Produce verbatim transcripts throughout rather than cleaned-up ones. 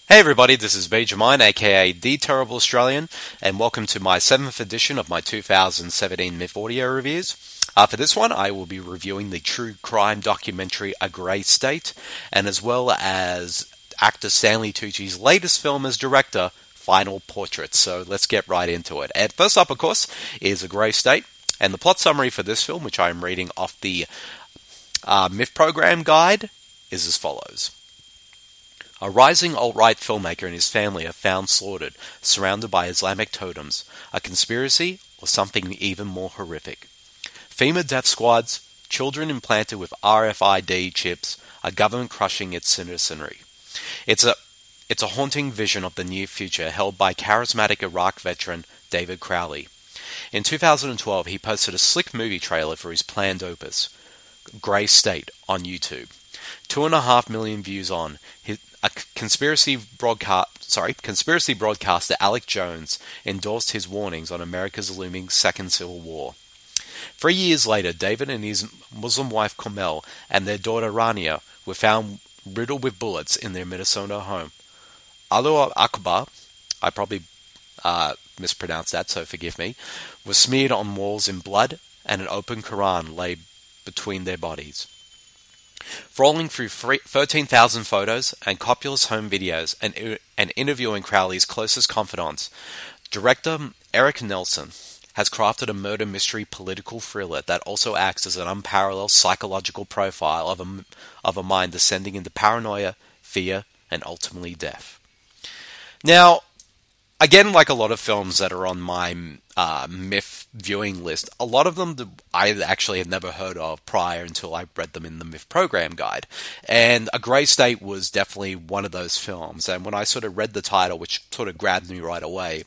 Hey everybody, this is Benjamin, aka The Terrible Australian, and welcome to my seventh edition of my two thousand seventeen Myth Audio reviews. Uh, for this one, I will be reviewing the true crime documentary A Grey State, and as well as actor Stanley Tucci's latest film as director, Final Portrait. So let's get right into it. And first up, of course, is A Grey State, and the plot summary for this film, which I am reading off the uh, Myth Program guide, is as follows. A rising alt-right filmmaker and his family are found slaughtered, surrounded by Islamic totems. A conspiracy, or something even more horrific? FEMA death squads, children implanted with R F I D chips, a government crushing its citizenry. It's a, it's a haunting vision of the near future held by charismatic Iraq veteran David Crowley. In two thousand twelve, he posted a slick movie trailer for his planned opus, Grey State, on YouTube. Two and a half million views on. His, a conspiracy broadcast, sorry, conspiracy broadcaster Alex Jones endorsed his warnings on America's looming second civil war. Three years later, David and his Muslim wife Carmel and their daughter Rania were found riddled with bullets in their Minnesota home. Allahu Akbar, I probably uh, mispronounced that, so forgive me, was smeared on walls in blood, and an open Quran lay between their bodies. Trawling through thirteen thousand photos and copious home videos and, and interviewing Crowley's closest confidants, director Eric Nelson has crafted a murder mystery political thriller that also acts as an unparalleled psychological profile of a, of a mind descending into paranoia, fear, and ultimately death. Now, again, like a lot of films that are on my uh, Myth viewing list, a lot of them I actually had never heard of prior until I read them in the Myth Program guide. And A Grey State was definitely one of those films. And when I sort of read the title, which sort of grabbed me right away,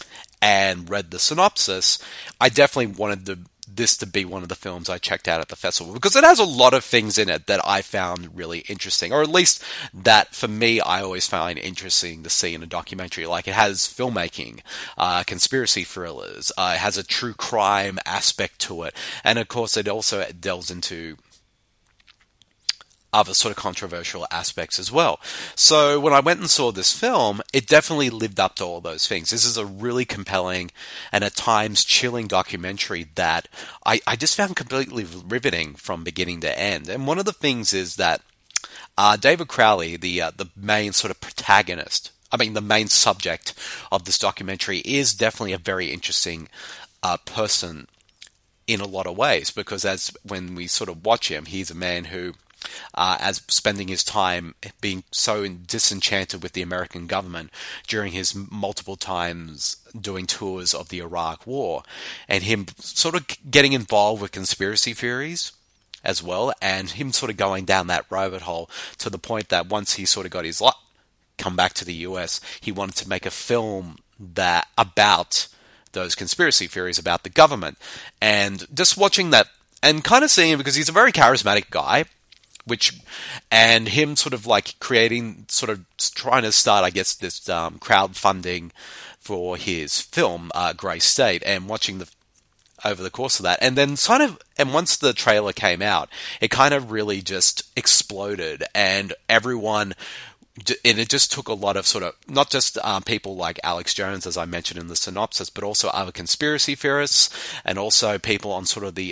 and read the synopsis, I definitely wanted to this to be one of the films I checked out at the festival, because it has a lot of things in it that I found really interesting, or at least that for me I always find interesting to see in a documentary. Like, it has filmmaking, uh, conspiracy thrillers, uh, it has a true crime aspect to it, and of course it also delves into other sort of controversial aspects as well. So when I went and saw this film, it definitely lived up to all those things. This is a really compelling and at times chilling documentary that I, I just found completely riveting from beginning to end. And one of the things is that uh, David Crowley, the uh, the main sort of protagonist, I mean the main subject of this documentary, is definitely a very interesting uh, person in a lot of ways, because as when we sort of watch him, he's a man who Uh, as spending his time being so disenchanted with the American government during his multiple times doing tours of the Iraq War, and him sort of getting involved with conspiracy theories as well, and him sort of going down that rabbit hole to the point that once he sort of got his life, come back to the U S, he wanted to make a film that about those conspiracy theories about the government. And just watching that and kind of seeing him, because he's a very charismatic guy, which, and him sort of like creating, sort of trying to start, I guess, this um, crowdfunding for his film, uh, Grey State, and watching the, over the course of that. And then sort of, and once the trailer came out, it kind of really just exploded, and everyone, and it just took a lot of sort of, not just um, people like Alex Jones, as I mentioned in the synopsis, but also other conspiracy theorists, and also people on sort of the,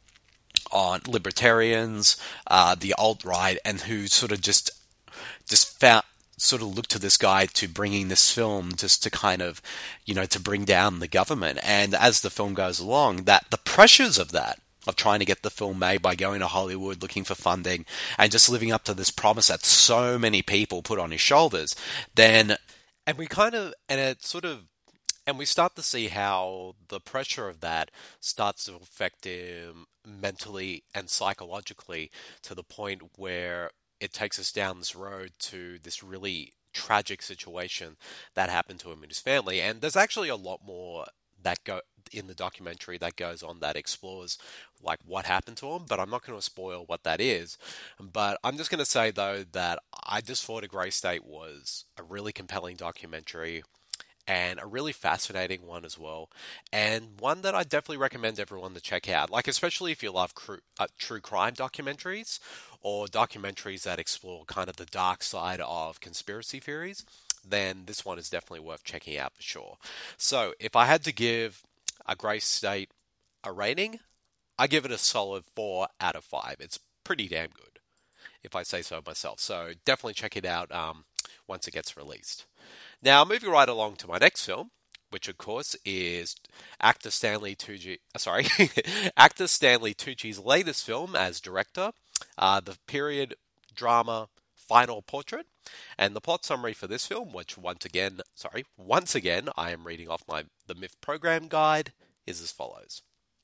on libertarians, uh, the alt-right, and who sort of just just found, sort of looked to this guy to bringing this film just to kind of, you know, to bring down the government. And as the film goes along, that the pressures of that, of trying to get the film made by going to Hollywood, looking for funding, and just living up to this promise that so many people put on his shoulders, then, and we kind of, and it sort of, and we start to see how the pressure of that starts to affect him mentally and psychologically, to the point where it takes us down this road to this really tragic situation that happened to him and his family. And there's actually a lot more that go in the documentary that goes on that explores like what happened to him, but I'm not going to spoil what that is. But I'm just going to say though that I just thought A Grey State was a really compelling documentary, and a really fascinating one as well, and one that I definitely recommend everyone to check out, like especially if you love cru- uh, true crime documentaries, or documentaries that explore kind of the dark side of conspiracy theories. then this one is definitely worth checking out for sure. So, if I had to give a Grey State a rating, I give it a solid four out of five. It's pretty damn good, if I say so myself. So, definitely check it out um, once it gets released. Now, moving right along to my next film, which of course is actor Stanley Tucci. Uh, sorry, actor Stanley Tucci's latest film as director, uh, the period drama Final Portrait, and the plot summary for this film, which once again, sorry, once again, I am reading off my the Myth Program Guide, is as follows.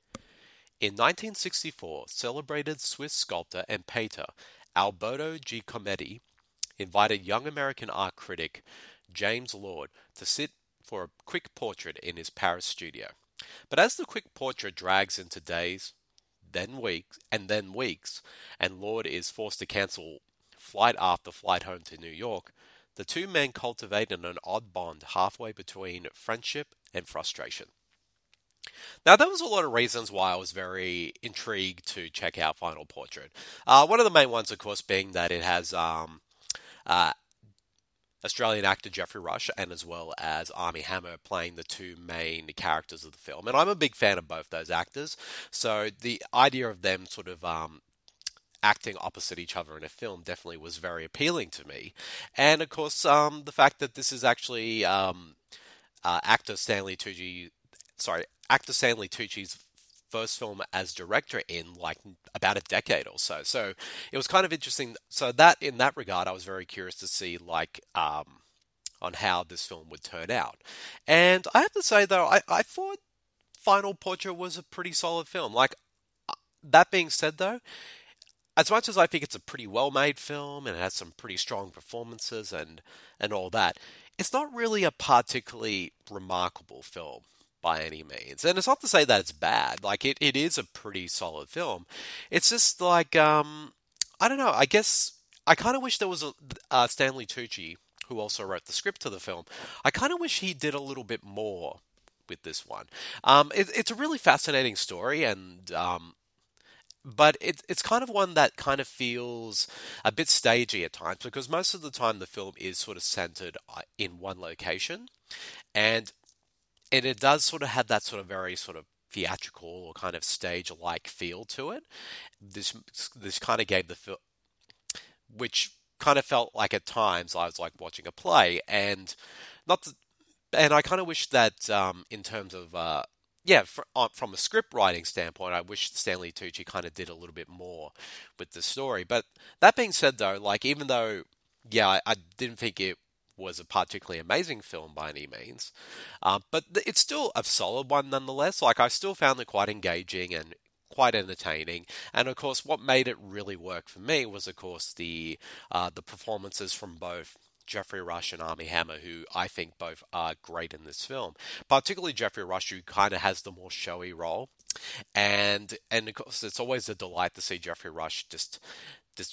In nineteen sixty-four, celebrated Swiss sculptor and painter Alberto Giacometti invited young American art critic James Lord to sit for a quick portrait in his Paris studio. But as the quick portrait drags into days, then weeks, and then weeks, and Lord is forced to cancel flight after flight home to New York, the two men cultivated an odd bond halfway between friendship and frustration. Now, there was a lot of reasons why I was very intrigued to check out Final Portrait. Uh, one of the main ones, of course, being that it has um, uh, Australian actor Geoffrey Rush and as well as Armie Hammer playing the two main characters of the film. And I'm a big fan of both those actors, so the idea of them sort of um, acting opposite each other in a film definitely was very appealing to me. And of course, um, the fact that this is actually um, uh, actor Stanley Tucci, sorry, actor Stanley Tucci's first film as director in like about a decade or so. So it was kind of interesting. So that in that regard, I was very curious to see like um, on how this film would turn out. And I have to say though, I, I thought Final Portrait was a pretty solid film. Like that being said though, as much as I think it's a pretty well-made film and it has some pretty strong performances and and all that, it's not really a particularly remarkable film by any means. And it's not to say that it's bad. Like it, it is a pretty solid film. It's just like um I don't know, I guess I kind of wish there was a uh, Stanley Tucci, who also wrote the script to the film. I kind of wish he did a little bit more with this one. Um it, it's a really fascinating story, and um but it, it's kind of one that kind of feels a bit stagey at times, because most of the time the film is sort of centered uh, in one location, and and it does sort of have that sort of very sort of theatrical or kind of stage-like feel to it. This this kind of gave the film, which kind of felt like at times I was like watching a play, and not, to, and I kind of wish that um, in terms of uh, yeah, fr- uh, from a script writing standpoint, I wish Stanley Tucci kind of did a little bit more with the story. But that being said, though, like even though yeah, I, I didn't think it was a particularly amazing film by any means, um, but th- it's still a solid one nonetheless. Like I still found it quite engaging and quite entertaining, and of course, what made it really work for me was, of course, the uh, the performances from both Geoffrey Rush and Armie Hammer, who I think both are great in this film. Particularly Geoffrey Rush, who kind of has the more showy role, and and of course, it's always a delight to see Geoffrey Rush just just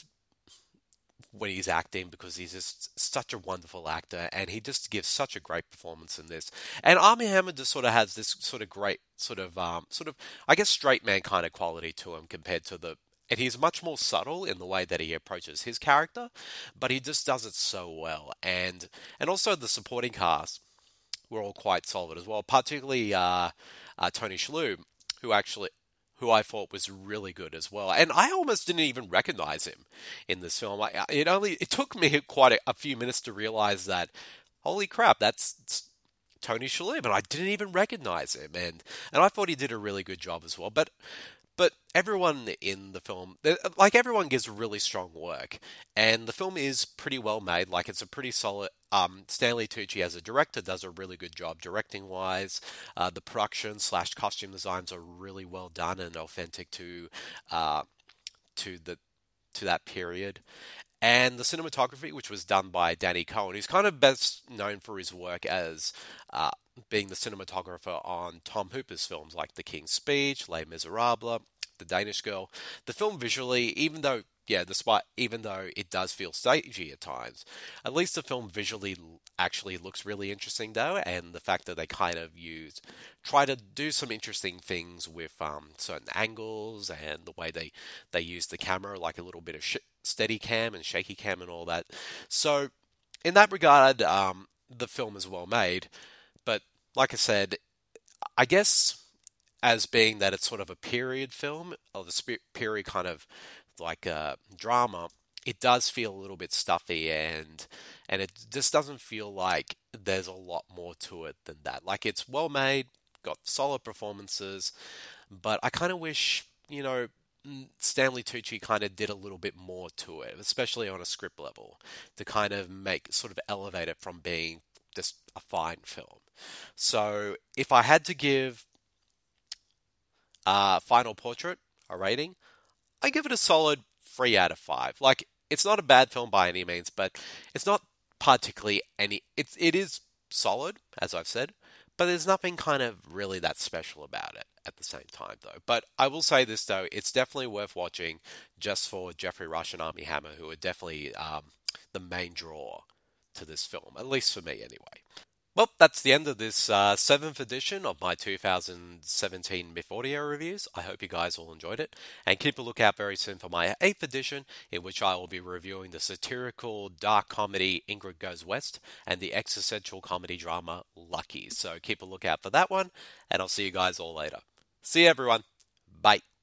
when he's acting, because he's just such a wonderful actor and he just gives such a great performance in this. And Armie Hammer just sort of has this sort of great sort of um sort of I guess straight man kind of quality to him compared to the and he's much more subtle in the way that he approaches his character, but he just does it so well. And and also the supporting cast were all quite solid as well, particularly uh, uh, Tony Shalhoub, who actually who I thought was really good as well. And I almost didn't even recognize him in this film. I, it only it took me quite a, a few minutes to realize that, holy crap, that's Tony Shalhoub, and I didn't even recognize him. And and I thought he did a really good job as well. But but everyone in the film, like everyone gives really strong work, and the film is pretty well made. Like it's a pretty solid. Um, Stanley Tucci as a director does a really good job directing wise. Uh, the production slash costume designs are really well done and authentic to uh, to the to that period. And the cinematography, which was done by Danny Cohen, who's kind of best known for his work as uh, being the cinematographer on Tom Hooper's films like The King's Speech, Les Miserables, The Danish Girl. The film visually, even though, yeah, despite even though it does feel stagey at times, at least the film visually actually looks really interesting though, and the fact that they kind of use, try to do some interesting things with um, certain angles and the way they, they use the camera, like a little bit of sh- steady cam and shaky cam and all that. So in that regard, um, the film is well made. But like I said, I guess as being that it's sort of a period film or the spe- period kind of like a drama, it does feel a little bit stuffy and and it just doesn't feel like there's a lot more to it than that. Like it's well made, got solid performances, but I kind of wish, you know, Stanley Tucci kind of did a little bit more to it, especially on a script level, to kind of make sort of elevate it from being just a fine film. So if I had to give uh, Final Portrait a rating, I give it a solid three out of five. Like it's not a bad film by any means, but it's not particularly any. It's it is solid, as I've said, but there's nothing kind of really that special about it at the same time, though. But I will say this though, it's definitely worth watching just for Jeffrey Rush and Armie Hammer, who are definitely um, the main draw to this film, at least for me anyway. Well, that's the end of this uh, seventh edition of my two thousand seventeen Myth Audio reviews. I hope you guys all enjoyed it. And keep a lookout very soon for my eighth edition, in which I will be reviewing the satirical dark comedy Ingrid Goes West and the existential comedy drama Lucky. So keep a lookout for that one, and I'll see you guys all later. See you, everyone. Bye.